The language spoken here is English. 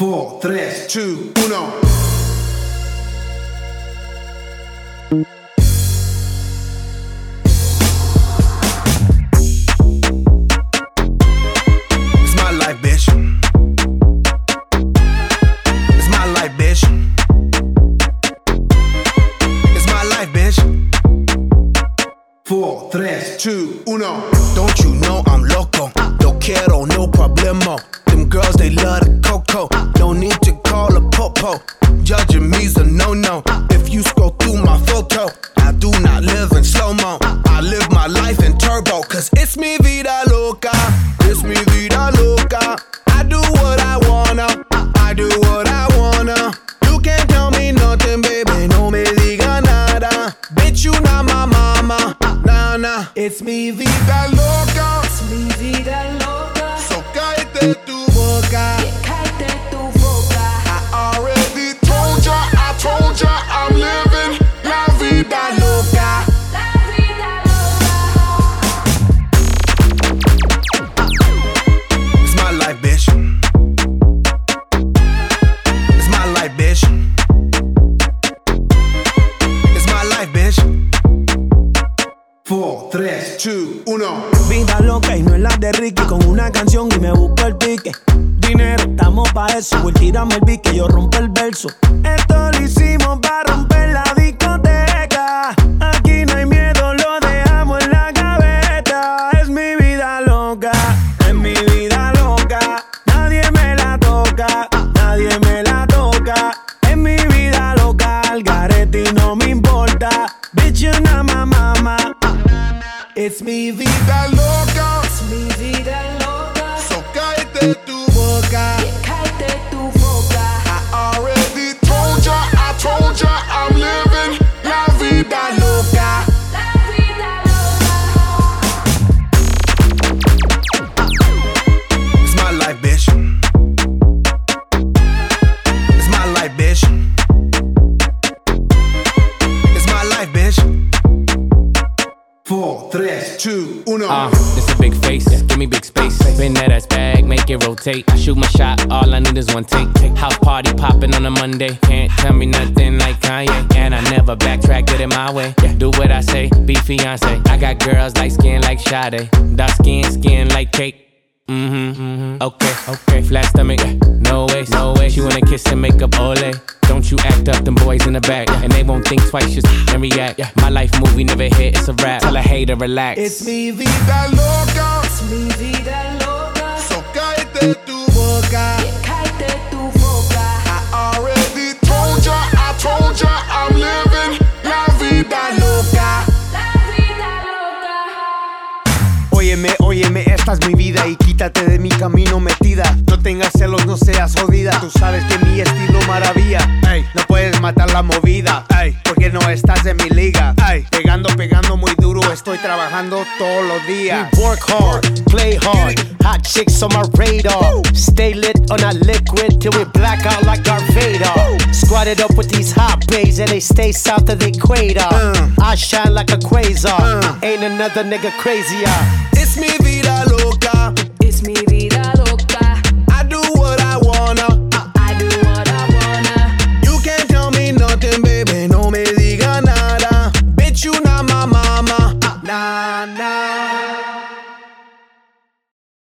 4, 3, 2, 1. It's my life, bitch. It's my life, bitch. It's my life, bitch. 4, 3, 2, 1. Don't you know I'm loco? No quiero, no problemo. Them girls, they love the coco. No need to call a popo. Judging me's a no-no. If you scroll through my photo, I do not live in slow-mo. I live my life in turbo. Cause it's mi vida loca. It's mi vida loca. I do what I wanna. I do what I wanna. You can't tell me nothing, baby. No me diga nada. Bitch, you not my mama. Nah, nah. It's mi vida loca. Es mi vida loca. So cállate tu boca. Cállate tu boca. I already told ya, I'm living la vida loca. La vida loca. It's my life, bitch. It's my life, bitch. It's my life, bitch. 4, 3, 2, 1. Vida loca y no es la de Ricky. Con una canción y me busco el pique. Dinero, estamos pa' eso. Voy, tírame el beat que yo rompo el verso. Esto lo hicimos pa' romper la discoteca. Aquí no hay miedo, lo dejamos en la gaveta. Es mi vida loca, es mi vida loca. Nadie me la toca, nadie me la toca. Es mi vida loca, al garete y no me importa. Bitch, you're not my mama. It's mi vida loca. Es mi vida loca. So cállate tu boca. Cállate tu boca. I already told ya, I'm living la vida loca. La vida loca. It's my life, bitch. It's my life, bitch. It's my life, bitch. 4, 3, 2, 1. It's a big face, give me big space. Spin that ass bag, make it rotate. I shoot my shot, all I need is one take. House party popping on a Monday. Can't tell me nothing like Kanye. And I never backtrack, get it my way. Do what I say, be fiance. I got girls light skin like Sade. Dark skin like cake. Okay. Flat stomach, no way. She wanna kiss and make up ole. Don't you act up, them boys in the back. And they won't think twice, just and react. My life movie never hit, it's a rap. Tell a hater, relax. It's mi vida loca. Es mi vida loca. So cállate tu boca. Cállate tu boca. I already told ya, I'm living la vida loca. La vida loca. Óyeme, esta es mi vida y quítate de mi camino metida. No tengas celos, no seas jodida. Tú sabes que mi estilo maravilla. Ey, no puedes matar la movida. Ey, porque no estás en mi liga. Ey, pegando muy duro. Estoy trabajando todos los días. We work hard, play hard. Hot chicks on my radar. Stay lit on that liquid till we black out like Darth Vader. Squatted up with these hot bays and they stay south of the equator. I shine like a quasar. Ain't another nigga crazier. It's mi vida loca.